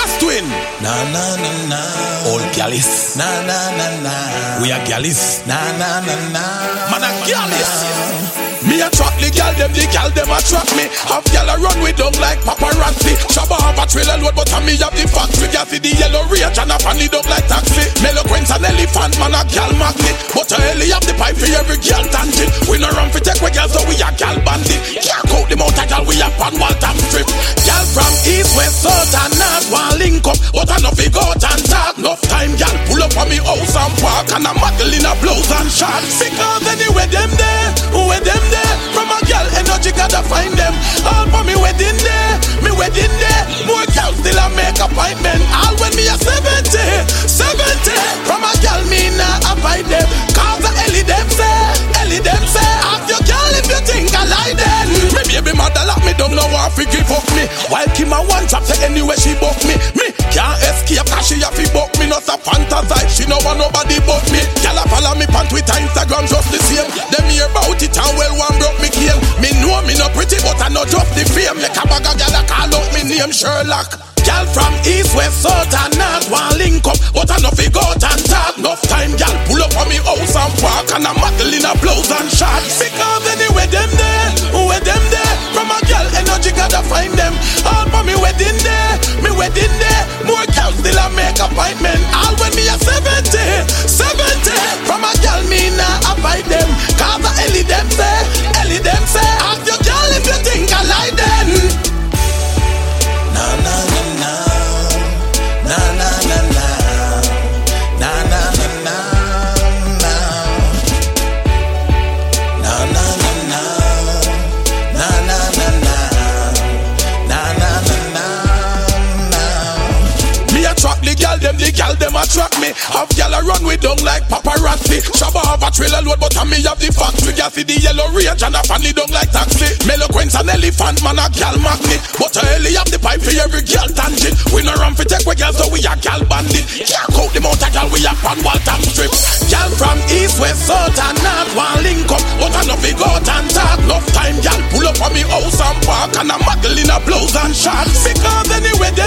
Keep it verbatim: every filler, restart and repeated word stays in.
Fast twin. Na na na na. All gyalis. Na na na na. We are gyalis. Na na na na. Man a gyalis. Me attract the gal, them the gal, them attract me. Have gal a run with them like paparazzi. Shabba have a trailer load, but I me have the factory. Gal see the yellow rage and a fan it up like taxi. Meloquence and elephant, man a gal magnet. But I only have the pipe for every gal tangent. We no run for take we gal, so we a gal bandit. Can't coat them out a gal, we a pan wall tam strip. Gal from east, west, south and north, one link up. But I no fi go out and talk. Enough time gal pull up on me house and park. And a muggle in a blouse and shorts. Because anyway them there, where them there. From a girl energy gotta find them. All for me wedding day, me wedding day. More girls still a make appointment. All when me a seventy, seventy. From a girl me nah avoid them. Cause the Ellie them say, Ellie them say. Have your girl if you think I lie then. Me baby mother lock me down now want fi give up me. While Kim a one trap say anyway she buck me. Me can't escape cause she a fi buck me. Not a fantasize, she no want nobody but me. Girl a follow me on Twitter, Instagram just the same. Them hear about it and well one broke me cane. Me know me no pretty but I know just the fame. Like a bag of gal a call out me name Sherlock. Gal from east, west, south and north one link up. But I no fi go out and talk. Enough time gal pull up on me house and park. And a muggle in a blouse and shorts. Because anyway them there, where them there. From a gal energy gotta find them. All for me wedding day, me wedding day. More girls still a make appointment. All when me a seventy, seventy. From a gal me nah avoid them. Cause the Ellie them say, Ellie them say. Ask your girl if you think I lie then. Na na na na. Na na na na. Na na na na. Na na na na. Na na na na. Na na na na. Me attract the gal, them the gal, them attract me. Have gal a run with them like paparazzi. Shabba have a trailer load, but I me have the factory. Gal see the yellow rage and a fan it down like taxi. Meloquence and elephant, man a gal magnet. But I only have the pipe for every gal tangent. We no run for take we gal, so we a gal bandit. Can't coat them out a gal, we a pan wall tam strip. Gal from east, west, south and north one link up. But I no fi go out and talk. Enough time gal pull up on me house and park. And a muggle in a blouse and shorts. Because anyway